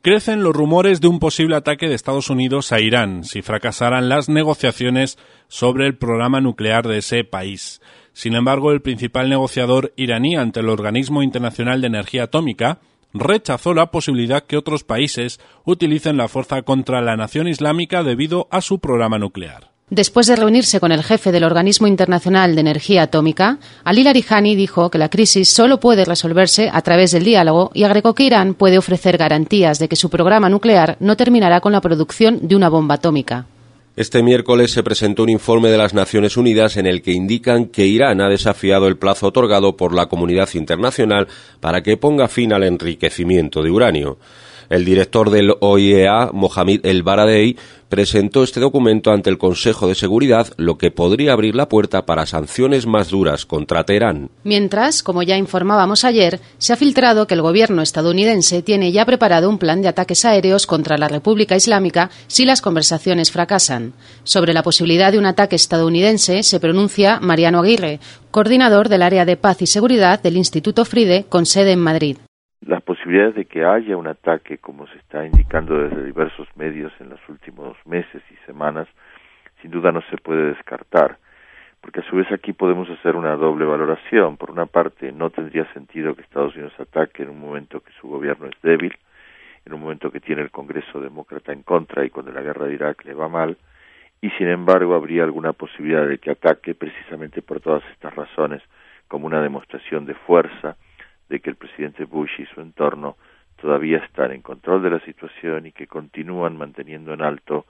Crecen los rumores de un posible ataque de Estados Unidos a Irán si fracasaran las negociaciones sobre el programa nuclear de ese país. Sin embargo, el principal negociador iraní ante el Organismo Internacional de Energía Atómica rechazó la posibilidad que otros países utilicen la fuerza contra la nación islámica debido a su programa nuclear. Después de reunirse con el jefe del Organismo Internacional de Energía Atómica, Ali Larijani dijo que la crisis solo puede resolverse a través del diálogo y agregó que Irán puede ofrecer garantías de que su programa nuclear no terminará con la producción de una bomba atómica. Este miércoles se presentó un informe de las Naciones Unidas en el que indican que Irán ha desafiado el plazo otorgado por la comunidad internacional para que ponga fin al enriquecimiento de uranio. El director del OIEA, Mohamed El-Baradei, presentó este documento ante el Consejo de Seguridad, lo que podría abrir la puerta para sanciones más duras contra Teherán. Mientras, como ya informábamos ayer, se ha filtrado que el gobierno estadounidense tiene ya preparado un plan de ataques aéreos contra la República Islámica si las conversaciones fracasan. Sobre la posibilidad de un ataque estadounidense se pronuncia Mariano Aguirre, coordinador del área de paz y seguridad del Instituto Fride, con sede en Madrid. Las posibilidades de que haya un ataque, como se está indicando desde diversos medios en los últimos meses y semanas, sin duda no se puede descartar, porque a su vez aquí podemos hacer una doble valoración. Por una parte, no tendría sentido que Estados Unidos ataque en un momento que su gobierno es débil, en un momento que tiene el Congreso demócrata en contra y cuando la guerra de Irak le va mal, y sin embargo habría alguna posibilidad de que ataque precisamente por todas estas razones, como una demostración de fuerza, de que el presidente Bush y su entorno todavía están en control de la situación y que continúan manteniendo en alto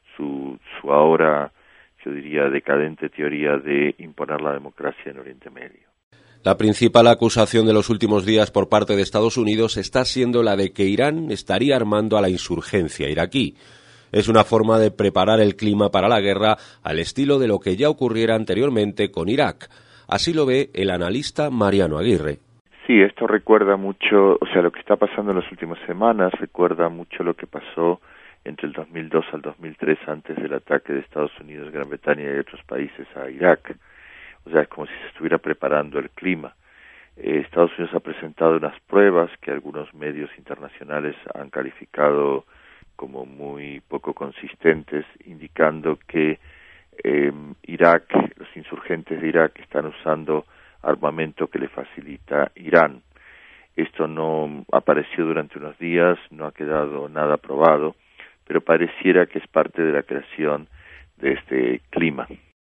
su ahora, yo diría, decadente teoría de imponer la democracia en Oriente Medio. La principal acusación de los últimos días por parte de Estados Unidos está siendo la de que Irán estaría armando a la insurgencia iraquí. Es una forma de preparar el clima para la guerra al estilo de lo que ya ocurriera anteriormente con Irak. Así lo ve el analista Mariano Aguirre. Sí, esto recuerda mucho, lo que está pasando en las últimas semanas recuerda mucho lo que pasó entre el 2002 al 2003 antes del ataque de Estados Unidos, Gran Bretaña y otros países a Irak. Es como si se estuviera preparando el clima. Estados Unidos ha presentado unas pruebas que algunos medios internacionales han calificado como muy poco consistentes, indicando que Irak, los insurgentes de Irak están usando armamento que le facilita Irán. Esto no apareció durante unos días, no ha quedado nada probado, pero pareciera que es parte de la creación de este clima.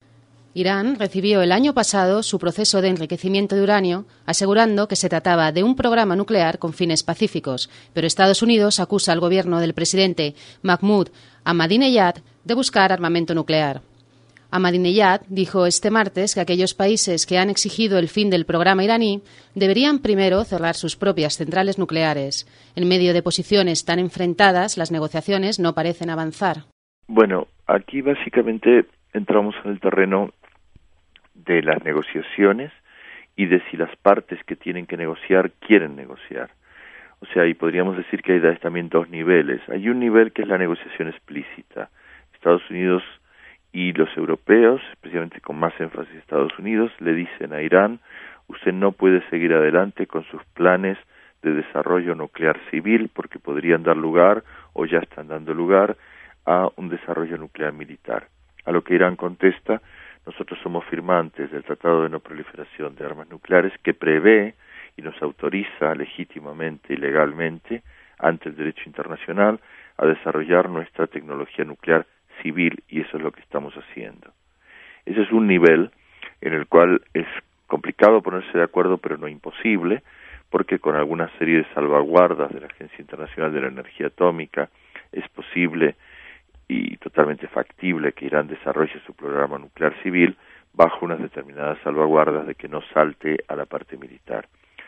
Irán recibió el año pasado su proceso de enriquecimiento de uranio, asegurando que se trataba de un programa nuclear con fines pacíficos, pero Estados Unidos acusa al gobierno del presidente Mahmoud Ahmadinejad de buscar armamento nuclear. Ahmadinejad dijo este martes que aquellos países que han exigido el fin del programa iraní deberían primero cerrar sus propias centrales nucleares. En medio de posiciones tan enfrentadas, las negociaciones no parecen avanzar. Bueno, aquí básicamente entramos en el terreno de las negociaciones y de si las partes que tienen que negociar quieren negociar. Y podríamos decir que hay también dos niveles. Hay un nivel que es la negociación explícita. Estados Unidos y los europeos, especialmente con más énfasis Estados Unidos, le dicen a Irán, usted no puede seguir adelante con sus planes de desarrollo nuclear civil porque podrían dar lugar, o ya están dando lugar, a un desarrollo nuclear militar. A lo que Irán contesta, nosotros somos firmantes del Tratado de No Proliferación de Armas Nucleares que prevé y nos autoriza legítimamente y legalmente ante el derecho internacional a desarrollar nuestra tecnología nuclear civil, y eso es lo que estamos haciendo. Ese es un nivel en el cual es complicado ponerse de acuerdo, pero no imposible, porque con alguna serie de salvaguardas de la Agencia Internacional de la Energía Atómica es posible y totalmente factible que Irán desarrolle su programa nuclear civil bajo unas determinadas salvaguardas de que no salte a la parte militar.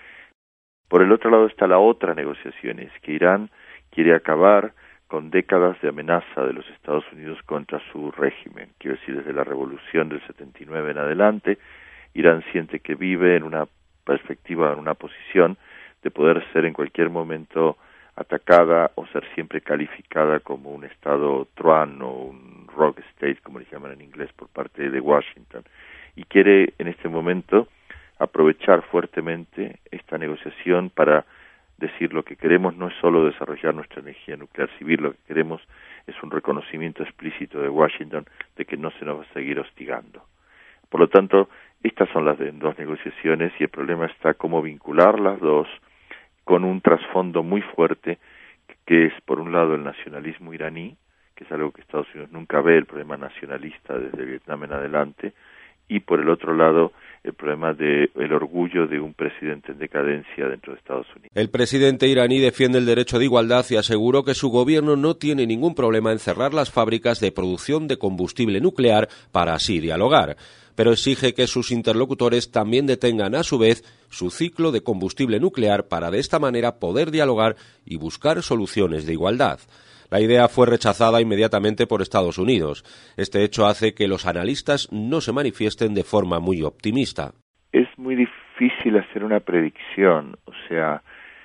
Por el otro lado está la otra negociación, es que Irán quiere acabar con décadas de amenaza de los Estados Unidos contra su régimen. Quiero decir, desde la revolución del 79 en adelante, Irán siente que vive en una perspectiva, en una posición de poder ser en cualquier momento atacada o ser siempre calificada como un estado truano o un rogue state, como le llaman en inglés, por parte de Washington. Y quiere en este momento aprovechar fuertemente esta negociación para decir lo que queremos no es solo desarrollar nuestra energía nuclear civil, lo que queremos es un reconocimiento explícito de Washington de que no se nos va a seguir hostigando. Por lo tanto, estas son las dos negociaciones y el problema está cómo vincular las dos con un trasfondo muy fuerte que es, por un lado, el nacionalismo iraní, que es algo que Estados Unidos nunca ve, el problema nacionalista desde Vietnam en adelante, y por el otro lado, el problema del orgullo de un presidente en decadencia dentro de Estados Unidos. El presidente iraní defiende el derecho de igualdad y aseguró que su gobierno no tiene ningún problema en cerrar las fábricas de producción de combustible nuclear para así dialogar, pero exige que sus interlocutores también detengan a su vez su ciclo de combustible nuclear para de esta manera poder dialogar y buscar soluciones de igualdad. La idea fue rechazada inmediatamente por Estados Unidos. Este hecho hace que los analistas no se manifiesten de forma muy optimista. Es muy difícil hacer una predicción, o sea,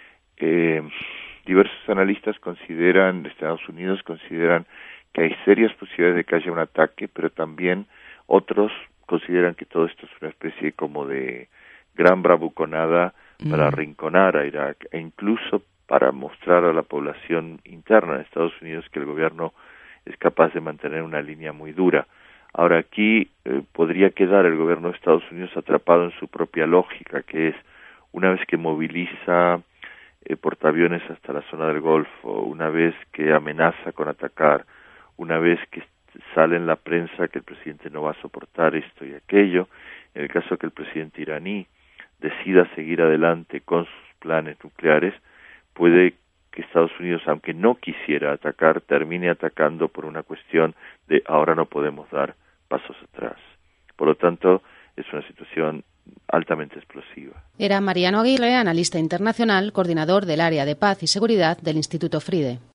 diversos analistas de Estados Unidos consideran que hay serias posibilidades de que haya un ataque, pero también otros consideran que todo esto es una especie como de gran bravuconada para arrinconar a Irak e incluso para mostrar a la población interna de Estados Unidos que el gobierno es capaz de mantener una línea muy dura. Ahora aquí podría quedar el gobierno de Estados Unidos atrapado en su propia lógica, que es una vez que moviliza portaaviones hasta la zona del Golfo, una vez que amenaza con atacar, una vez que sale en la prensa que el presidente no va a soportar esto y aquello, en el caso que el presidente iraní decida seguir adelante con sus planes nucleares, puede que Estados Unidos, aunque no quisiera atacar, termine atacando por una cuestión de ahora no podemos dar pasos atrás. Por lo tanto, es una situación altamente explosiva. Era Mariano Aguirre, analista internacional, coordinador del área de paz y seguridad del Instituto Friede.